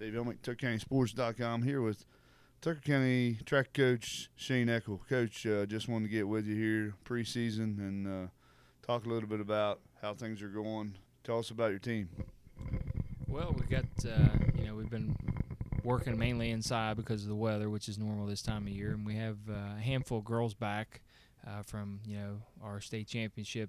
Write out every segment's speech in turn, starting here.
Dave Elmick, TuckerCountySports.com, here with Tucker County track coach Shane Eckel. Coach, just wanted to get with you here preseason and talk a little bit about how things are going. Tell us about your team. Well, we got, we've been working mainly inside because of the weather, which is normal this time of year, and we have a handful of girls back from, our state championship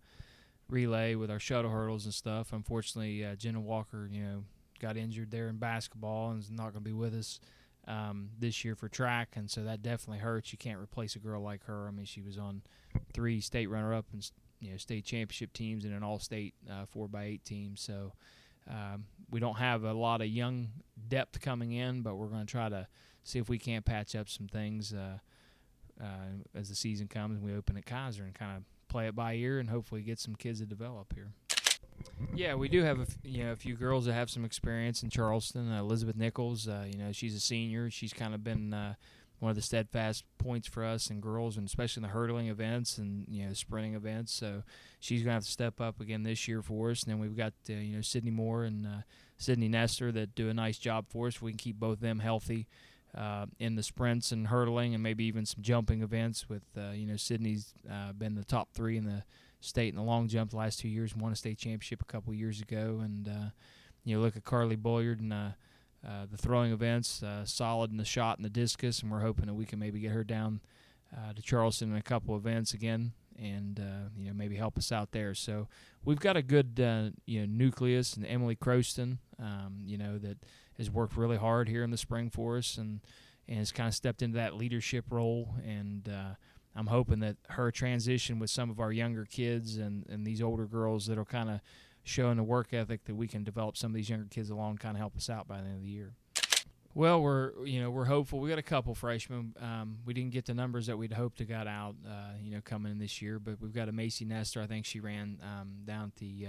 relay with our shuttle hurdles and stuff. Unfortunately, Jenna Walker, got injured there in basketball and is not going to be with us this year for track, and so that definitely hurts. You can't replace a girl like her. I mean, she was on 3 state runner-up and state championship teams and an all-state 4x8 team. So we don't have a lot of young depth coming in, but we're going to try to see if we can't patch up some things as the season comes and we open at Kaiser and kind of play it by ear and hopefully get some kids to develop here. Yeah, we do have a few girls that have some experience in Charleston. Elizabeth Nichols, she's a senior. She's kind of been one of the steadfast points for us in girls, and especially in the hurdling events and sprinting events. So she's going to have to step up again this year for us. And then we've got Sydney Moore and Sydney Nestor that do a nice job for us. We can keep both of them healthy in the sprints and hurdling and maybe even some jumping events. With Sydney's been the top 3 in the state in the long jump the last 2 years, won a state championship a couple of years ago. And look at Carly Boyard and the throwing events, solid in the shot and the discus, and we're hoping that we can maybe get her down to Charleston in a couple events again and maybe help us out there. So we've got a good nucleus, and Emily Croston that has worked really hard here in the spring for us and has kind of stepped into that leadership role. And I'm hoping that her transition with some of our younger kids and these older girls that are kind of showing the work ethic that we can develop some of these younger kids along, kind of help us out by the end of the year. Well, we're hopeful. We got a couple freshmen. We didn't get the numbers that we'd hoped to got out, coming in this year, but we've got a Macy Nestor. I think she ran down at the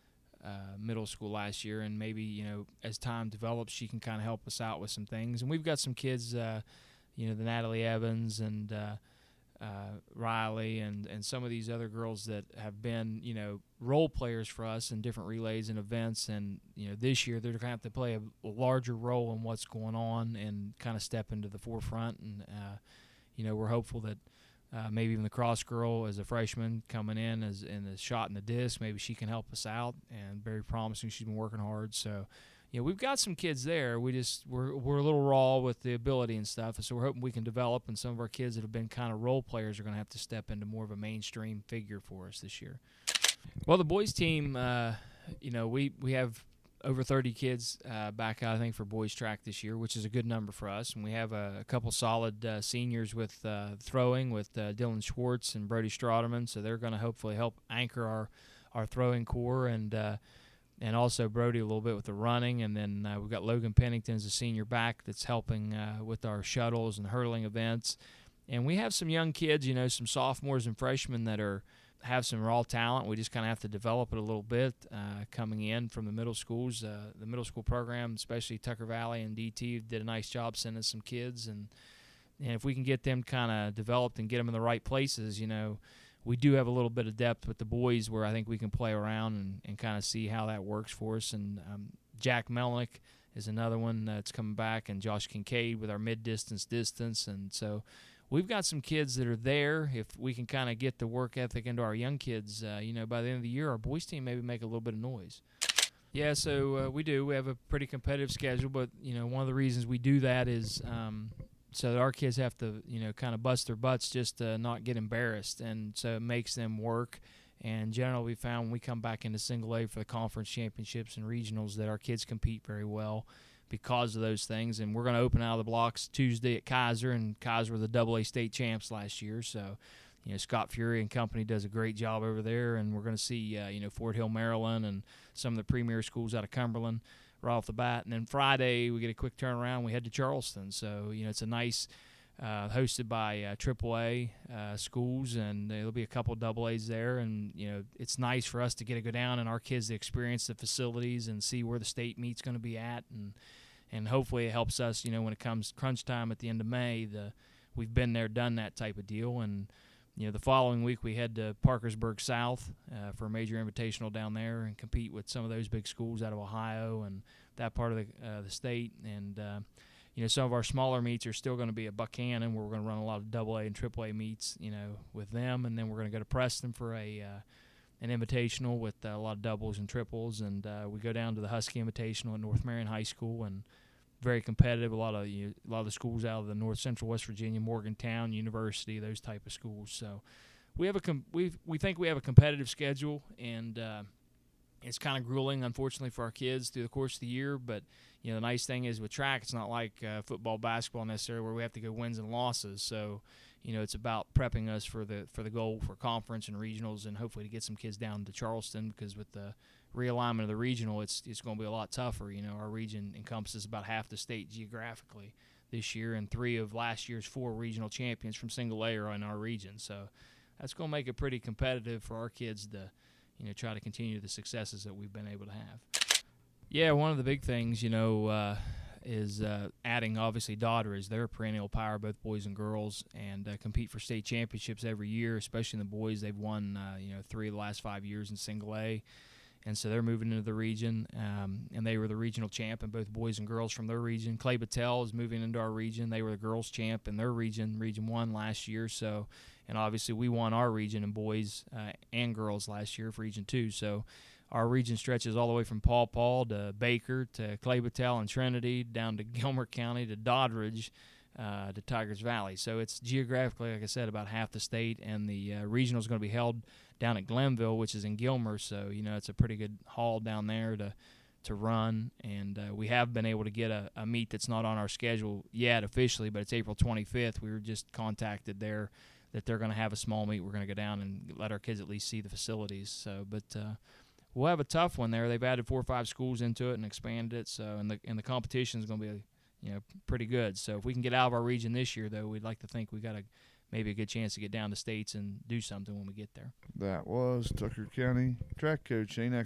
middle school last year, and maybe as time develops, she can kind of help us out with some things. And we've got some kids, the Natalie Evans and Riley and some of these other girls that have been role players for us in different relays and events, and this year they're going to have to play a larger role in what's going on and kind of step into the forefront. And we're hopeful that maybe even the cross girl as a freshman coming in as in the shot and the disc, maybe she can help us out, and very promising. She's been working hard. So we've got some kids there. We're a little raw with the ability and stuff, and so we're hoping we can develop. And some of our kids that have been kind of role players are going to have to step into more of a mainstream figure for us this year. Well, the boys team, we have over 30 kids back out, I think, for boys track this year, which is a good number for us. And we have a couple solid seniors with throwing with Dylan Schwartz and Brody Stroderman, so they're going to hopefully help anchor our throwing core, and also Brody a little bit with the running. And then we've got Logan Pennington as a senior back that's helping with our shuttles and hurdling events. And we have some young kids, some sophomores and freshmen that have some raw talent. We just kind of have to develop it a little bit coming in from the middle schools. The middle school program, especially Tucker Valley and DT, did a nice job sending some kids. And if we can get them kind of developed and get them in the right places, we do have a little bit of depth with the boys where I think we can play around and kind of see how that works for us. And Jack Melnick is another one that's coming back, and Josh Kincaid with our mid-distance. And so we've got some kids that are there. If we can kind of get the work ethic into our young kids, by the end of the year, our boys team maybe make a little bit of noise. Yeah, so we do. We have a pretty competitive schedule, but, one of the reasons we do that is so that our kids have to, kind of bust their butts just to not get embarrassed. And so it makes them work. And generally we found when we come back into single A for the conference championships and regionals that our kids compete very well because of those things. And we're going to open out of the blocks Tuesday at Kaiser, and Kaiser were the AA state champs last year. So, Scott Fury and company does a great job over there. And we're going to see, Fort Hill, Maryland, and some of the premier schools out of Cumberland right off the bat. And then Friday we get a quick turnaround. We head to Charleston. So, it's a nice hosted by AAA schools, and there'll be a couple of AA's there. And, it's nice for us to get to go down and our kids to experience the facilities and see where the state meet's going to be at. And hopefully it helps us, when it comes crunch time at the end of May, we've been there, done that type of deal. And, the following week we head to Parkersburg South for a major invitational down there and compete with some of those big schools out of Ohio and that part of the state. And some of our smaller meets are still going to be at Buchanan, where we're going to run a lot of AA and AAA meets, with them, and then we're going to go to Preston for an invitational with a lot of doubles and triples, and we go down to the Husky Invitational at North Marion High School, and very competitive. A lot of the schools out of the North Central West Virginia, Morgantown University, those type of schools. So we have we think we have a competitive schedule, and it's kind of grueling, unfortunately, for our kids through the course of the year. But the nice thing is with track, it's not like football, basketball necessarily, where we have to go wins and losses. So it's about prepping us for the goal for conference and regionals, and hopefully to get some kids down to Charleston, because with the realignment of the regional, it's going to be a lot tougher. Our region encompasses about half the state geographically this year, and 3 of last year's 4 regional champions from single A are in our region. So that's going to make it pretty competitive for our kids to try to continue the successes that we've been able to have. Yeah, one of the big things, is adding, obviously, Doddridge. They're a perennial power, both boys and girls, and compete for state championships every year, especially in the boys. They've won, 3 of the last 5 years in single A, and so they're moving into the region, and they were the regional champ in both boys and girls from their region. Clay Battelle is moving into our region. They were the girls champ in their region, Region 1 last year, so. And obviously we won our region in boys and girls last year for Region 2. So our region stretches all the way from Paw Paw to Baker to Clay Battelle and Trinity, down to Gilmer County to Doddridge to Tigers Valley. So it's geographically, like I said, about half the state. And the regional is going to be held down at Glenville, which is in Gilmer. So, it's a pretty good haul down there to run. And we have been able to get a meet that's not on our schedule yet officially, but it's April 25th. We were just contacted there that they're going to have a small meet. We're going to go down and let our kids at least see the facilities. So, but we'll have a tough one there. They've added 4 or 5 schools into it and expanded it. So, and the competition is going to be, pretty good. So, if we can get out of our region this year, though, we'd like to think we got maybe a good chance to get down to states and do something when we get there. That was Tucker County track coach Shane Eccles.